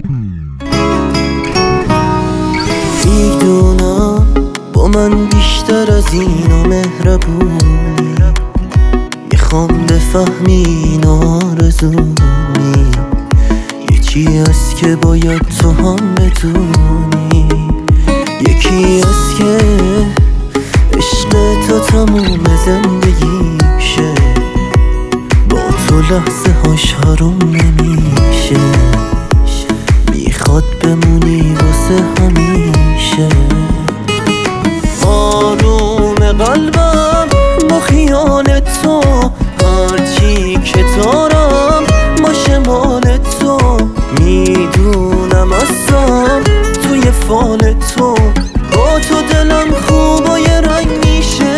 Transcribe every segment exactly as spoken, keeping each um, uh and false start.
میدونم با من بیشتر از اینو مهربونی، میخوام بفهمی این آرزونی یه چی هست که باید تو هم بدونی. یکی هست که عشق تا تموم زندگیشه، با تو لحظه هاش حروم نمیشه، میخواد بمونی واسه همیشه. آروم قلبم با خیال تو، هرچی که دارم باشه مال تو. میدونم اصلا توی فال تو، با تو دلم خوب و یه رنگ میشه.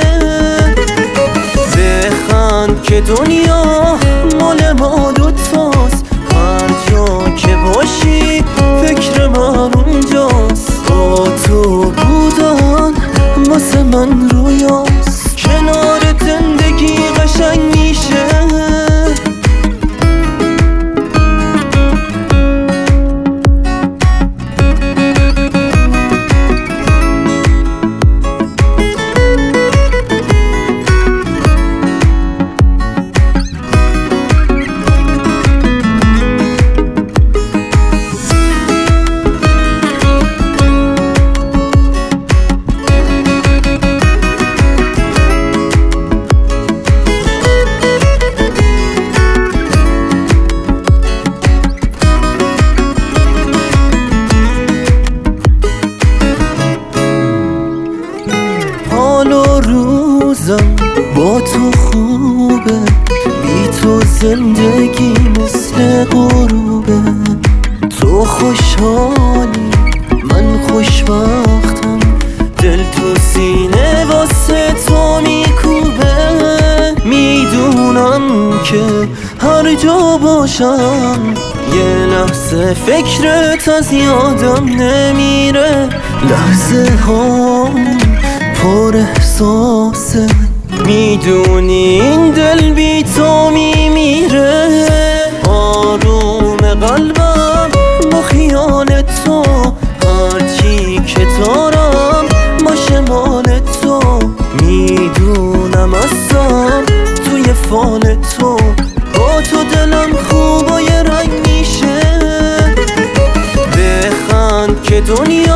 بخند که دنیا مال ما دوتاست، هر جا که باشی فکر من اونجاست. با تو بودن واسه من رویاست، کنار زندگی قشنگ میشه. روزم با تو خوبه، بی تو زندگی مثل غروبه. تو خوشحالی من خوشبختم، دل تو سینه واسه تو میکوبه. میدونم که هر جا باشم یه لحظه فکرت از یادم نمیره. لحظه ها پر احساسه، میدونی این دل بی تو میمیره. آروم قلبم با خیال تو، هرچی که دارم باشه مال تو. میدونم اصلا توی فال تو، با تو دلم خوب و یه رنگ میشه. بخند که دنیا